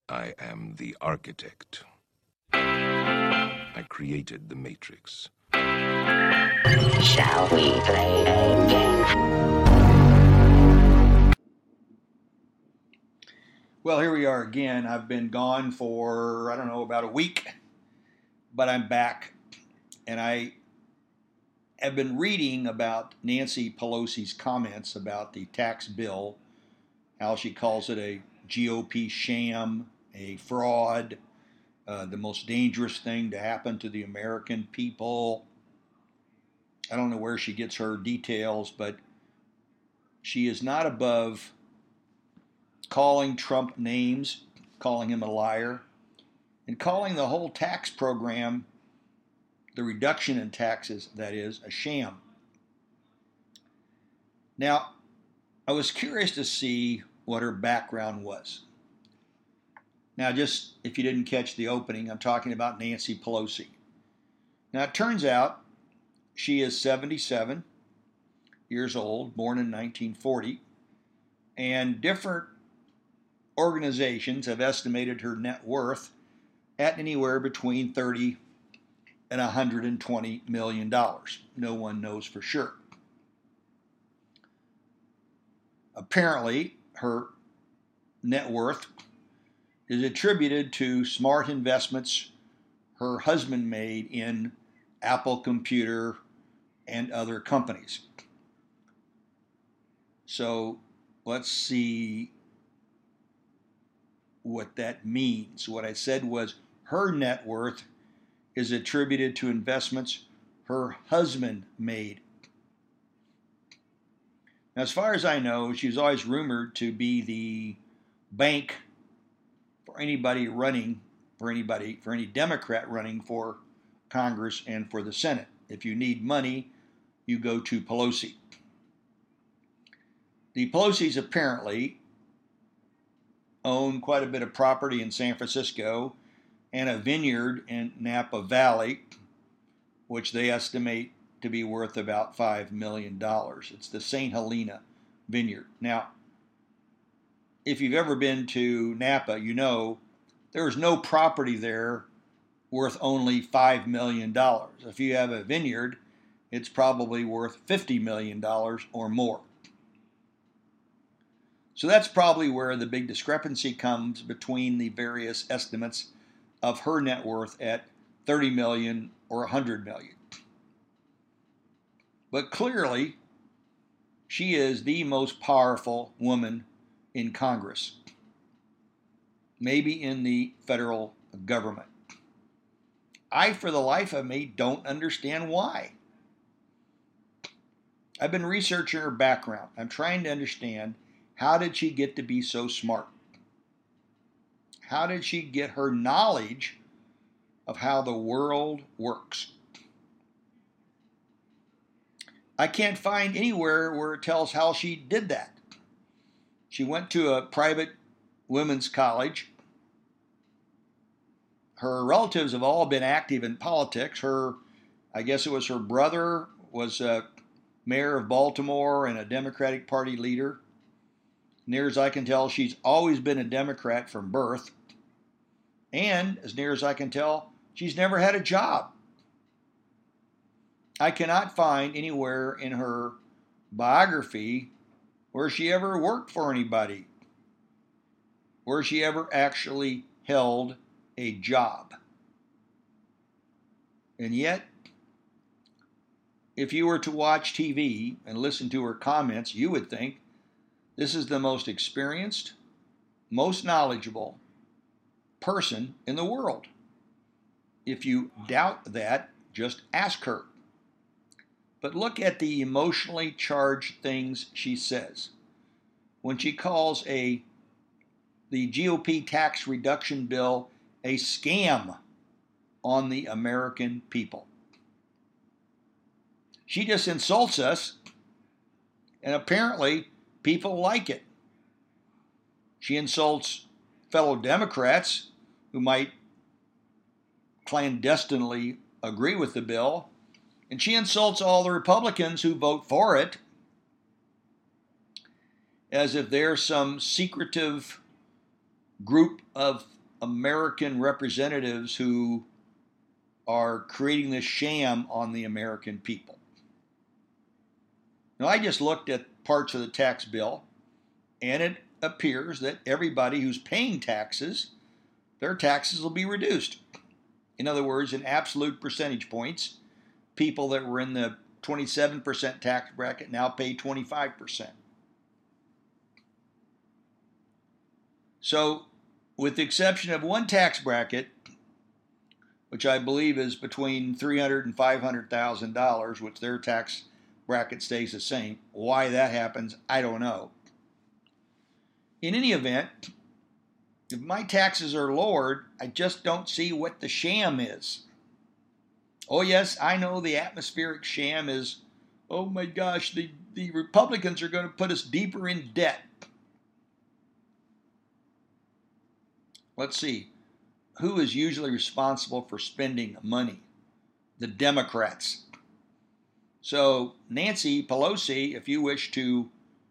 I am the architect. I created the Matrix. Shall we play a game? Well, here we are again. I've been gone for, I don't know, about a week, but I'm back. And I have been reading about Nancy Pelosi's comments about the tax bill, how she calls it a GOP sham, a fraud, the most dangerous thing to happen to the American people. I don't know where she gets her details, but she is not above calling Trump names, calling him a liar, and calling the whole tax program, the reduction in taxes, that is, a sham. Now, I was curious to see what her background was. Now, just if you didn't catch the opening, I'm talking about Nancy Pelosi. Now, it turns out she is 77 years old, born in 1940, and different organizations have estimated her net worth at anywhere between $30 and $120 million. No one knows for sure. Apparently, her net worth is attributed to smart investments her husband made in Apple Computer and other companies. So let's see what that means. What I said was her net worth is attributed to investments her husband made. Now, as far as I know, she was always rumored to be the bank for anybody running, for any Democrat running for Congress and for the Senate. If you need money, you go to Pelosi. The Pelosi's apparently own quite a bit of property in San Francisco and a vineyard in Napa Valley, which they estimate to be worth about $5 million. It's the St. Helena Vineyard. Now, if you've ever been to Napa, you know there's no property there worth only $5 million. If you have a vineyard, it's probably worth $50 million or more. So that's probably where the big discrepancy comes between the various estimates of her net worth at 30 million or 100 million. But clearly, she is the most powerful woman in Congress, maybe in the federal government. I, for the life of me, don't understand why. I've been researching her background. I'm trying to understand, how did she get to be so smart? How did she get her knowledge of how the world works? I can't find anywhere where it tells how she did that. She went to a private women's college. Her relatives have all been active in politics. I guess it was her brother was a mayor of Baltimore and a Democratic Party leader. Near as I can tell, she's always been a Democrat from birth. And as near as I can tell, she's never had a job. I cannot find anywhere in her biography where she ever worked for anybody, where she ever actually held a job. And yet, if you were to watch TV and listen to her comments, you would think this is the most experienced, most knowledgeable person in the world. If you doubt that, just ask her. But look at the emotionally charged things she says. When she calls the GOP tax reduction bill a scam on the American people. She just insults us, and apparently people like it. She insults fellow Democrats who might clandestinely agree with the bill, and she insults all the Republicans who vote for it as if they're some secretive group of American representatives who are creating this sham on the American people. Now, I just looked at parts of the tax bill, and it appears that everybody who's paying taxes, their taxes will be reduced. In other words, in absolute percentage points, people that were in the 27% tax bracket now pay 25%. So, with the exception of one tax bracket, which I believe is between $300,000 and $500,000, which their tax bracket stays the same. Why that happens, I don't know. In any event, if my taxes are lowered, I just don't see what the sham is. Oh yes, I know the atmospheric sham is, oh my gosh, the Republicans are going to put us deeper in debt. Let's see. Who is usually responsible for spending money? The Democrats. So, Nancy Pelosi, if you wish to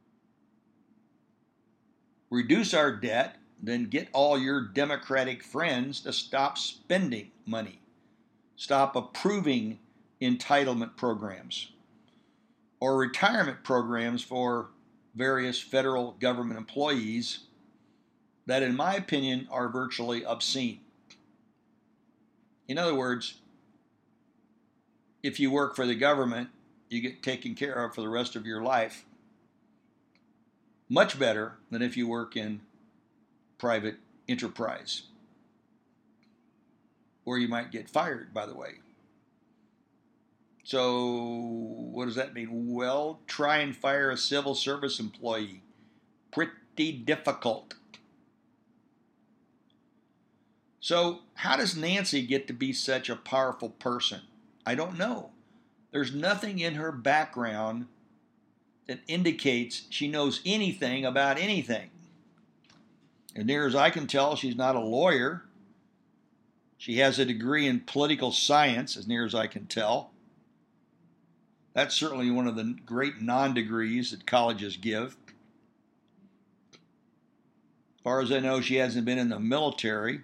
reduce our debt, then get all your Democratic friends to stop spending money. Stop approving entitlement programs or retirement programs for various federal government employees that, in my opinion, are virtually obscene. In other words, if you work for the government, you get taken care of for the rest of your life. Much better than if you work in private enterprise, or you might get fired, by the way. So, what does that mean? Well, try and fire a civil service employee. Pretty difficult. So, how does Nancy get to be such a powerful person? I don't know. There's nothing in her background that indicates she knows anything about anything. As near as I can tell, she's not a lawyer. She has a degree in political science, as near as I can tell. That's certainly one of the great non-degrees that colleges give. As far as I know, she hasn't been in the military.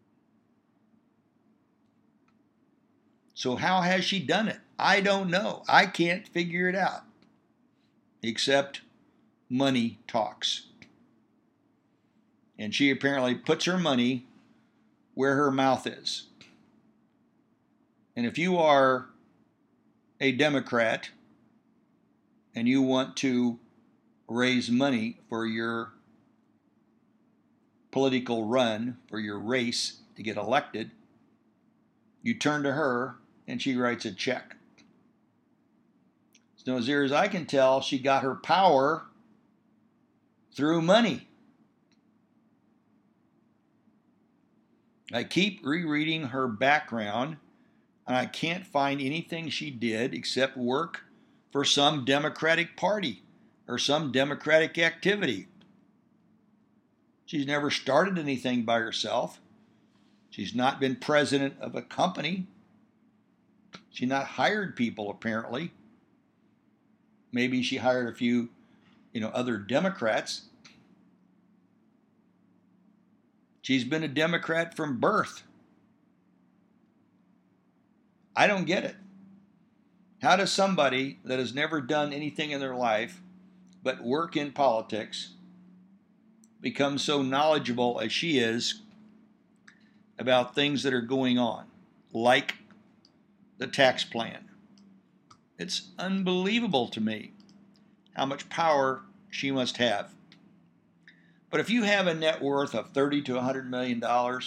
So how has she done it? I don't know. I can't figure it out. Except money talks. And she apparently puts her money where her mouth is. And if you are a Democrat and you want to raise money for your political run, for your race to get elected, you turn to her and she writes a check. So as near as I can tell, she got her power through money. I keep rereading her background, and I can't find anything she did except work for some Democratic Party or some Democratic activity. She's never started anything by herself. She's not been president of a company. She's not hired people, apparently. Maybe she hired a few, other Democrats. She's been a Democrat from birth. I don't get it. How does somebody that has never done anything in their life but work in politics become so knowledgeable as she is about things that are going on, like the tax plan? It's unbelievable to me how much power she must have. But if you have a net worth of $30 to $100 million,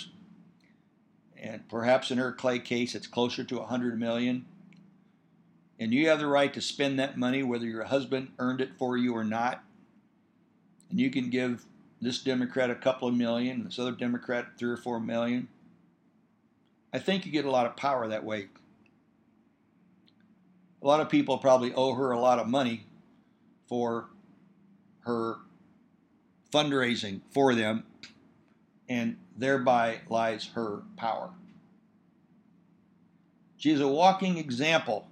and perhaps in her Clay case it's closer to $100 million, and you have the right to spend that money whether your husband earned it for you or not, and you can give this Democrat a couple of million, this other Democrat 3 or 4 million, I think you get a lot of power that way. A lot of people probably owe her a lot of money for her fundraising for them, and thereby lies her power. She's a walking example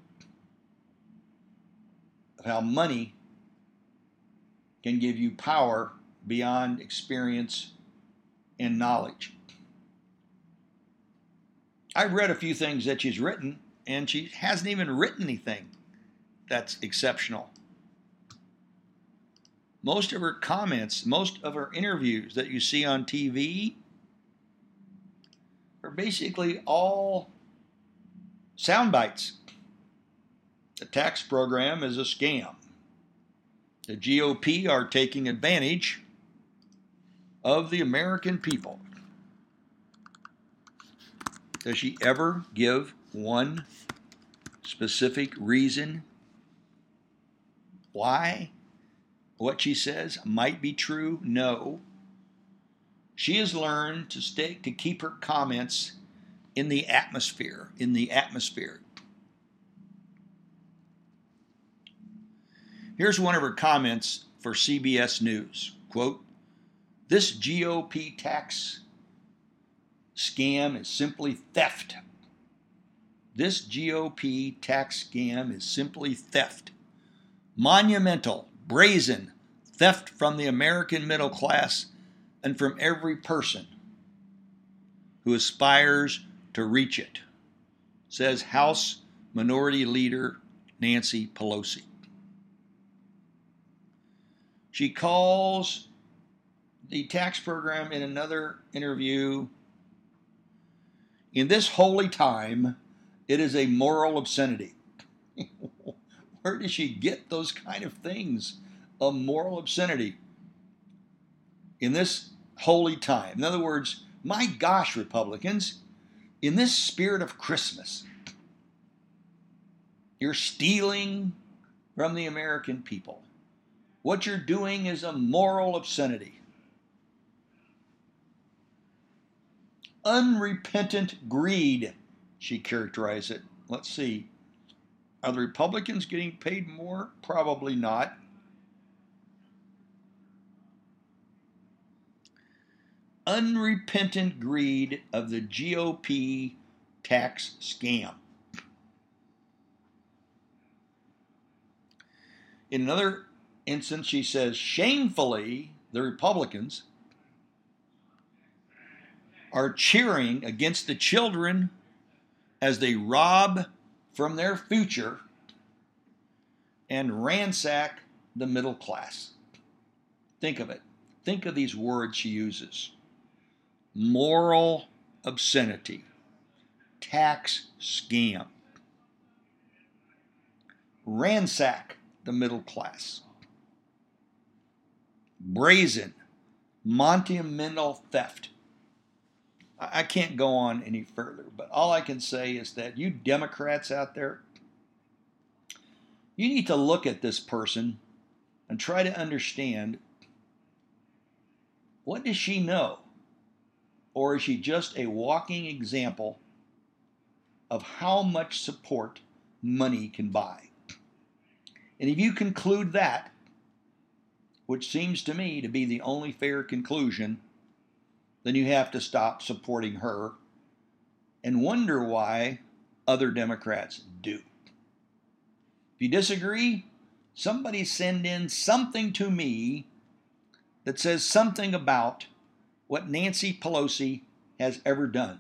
of how money can give you power beyond experience and knowledge. I've read a few things that she's written, and she hasn't even written anything that's exceptional. Most of her comments, most of her interviews that you see on TV are basically all sound bites. The tax program is a scam. The GOP are taking advantage of the American people. Does she ever give one specific reason why what she says might be true? No. She has learned to keep her comments in the atmosphere, Here's one of her comments for CBS News. Quote, "This GOP tax scam is simply theft. This GOP tax scam is simply theft. Monumental, brazen theft from the American middle class and from every person who aspires to reach it," says House Minority Leader Nancy Pelosi. She calls the tax program in another interview, "In this holy time, it is a moral obscenity." Where does she get those kind of things? A moral obscenity. In this holy time. In other words, my gosh, Republicans, in this spirit of Christmas, you're stealing from the American people. What you're doing is a moral obscenity. Unrepentant greed, she characterized it. Let's see. Are the Republicans getting paid more? Probably not. Unrepentant greed of the GOP tax scam. In another instance, she says, shamefully, the Republicans are cheering against the children as they rob from their future and ransack the middle class. Think of it. Think of these words she uses. Moral obscenity, tax scam, ransack the middle class, brazen, monumental theft. I can't go on any further, but all I can say is that you Democrats out there, you need to look at this person and try to understand, what does she know? Or is she just a walking example of how much support money can buy? And if you conclude that, which seems to me to be the only fair conclusion, then you have to stop supporting her and wonder why other Democrats do. If you disagree, somebody send in something to me that says something about what Nancy Pelosi has ever done.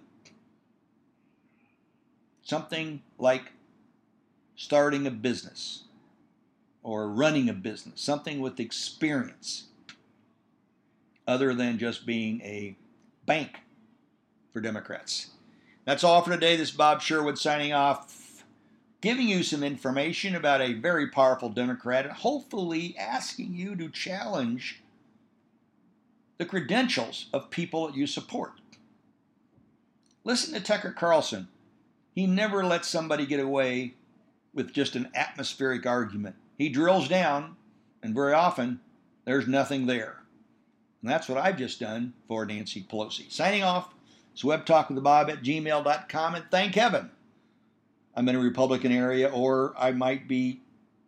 Something like starting a business or running a business, something with experience other than just being a bank for Democrats. That's all for today. This is Bob Sherwood signing off, giving you some information about a very powerful Democrat and hopefully asking you to challenge the credentials of people that you support. Listen to Tucker Carlson. He never lets somebody get away with just an atmospheric argument. He drills down, and very often, there's nothing there. And that's what I've just done for Nancy Pelosi. Signing off, it's webtalkwithbob@gmail.com, and thank heaven I'm in a Republican area, or I might be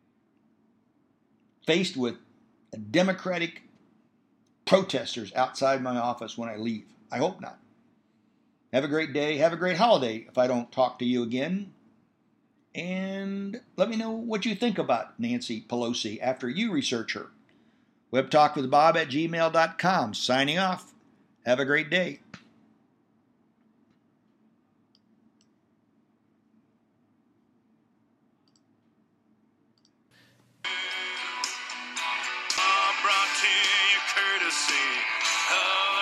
faced with a Democratic protesters outside my office when I leave. I hope not. Have a great day. Have a great holiday if I don't talk to you again. And let me know what you think about Nancy Pelosi after you research her. webtalkwithbob@gmail.com. Signing off. Have a great day. Brought to you courtesy of